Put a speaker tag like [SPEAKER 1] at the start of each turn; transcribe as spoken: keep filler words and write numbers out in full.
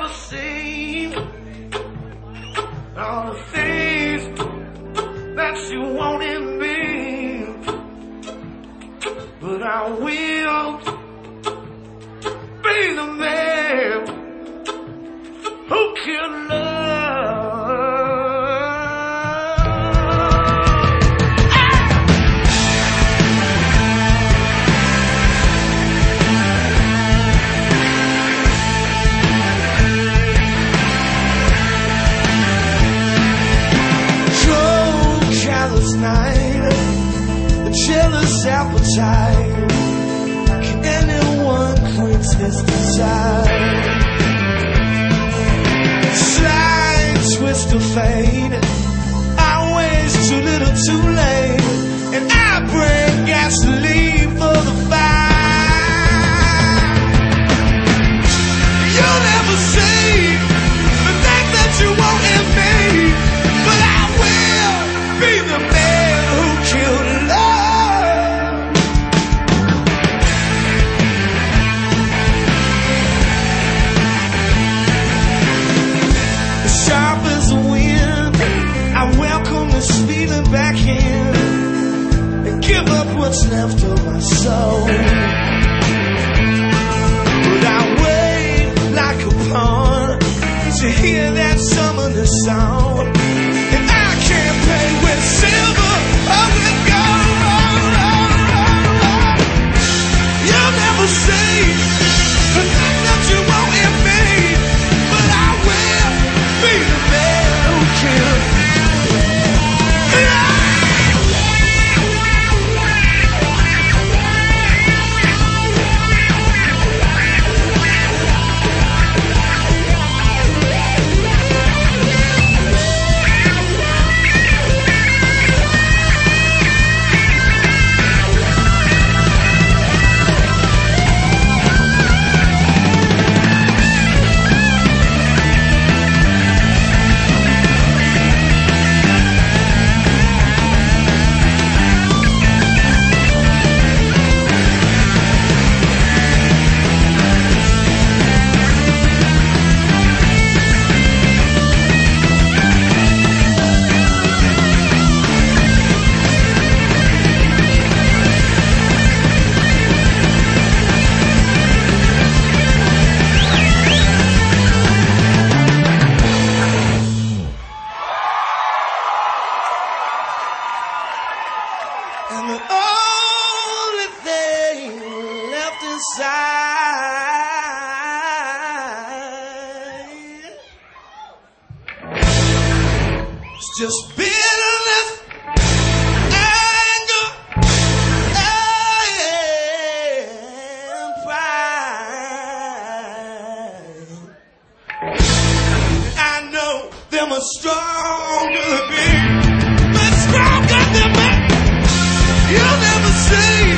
[SPEAKER 1] never seen all the things that you want in me, but I will be the man who can love. Night, a jealous appetite. Can anyone quench this desire? Slide, twist of fate, always too little too late, and I bring gasoline for the fire. You'll never see the things that you want in me, but I will be the man who killed love. Sharp as the wind, I welcome this feeling back in and give up what's left of my soul. But I wait like a pawn to hear that summoner song, and I can't pay with silver or with gold. You'll never see the thing that you want in me, but I will be the man who killed. And the only thing left inside is just bitterness, anger, and pride. I know them are stronger than me, but stronger than me. You'll never see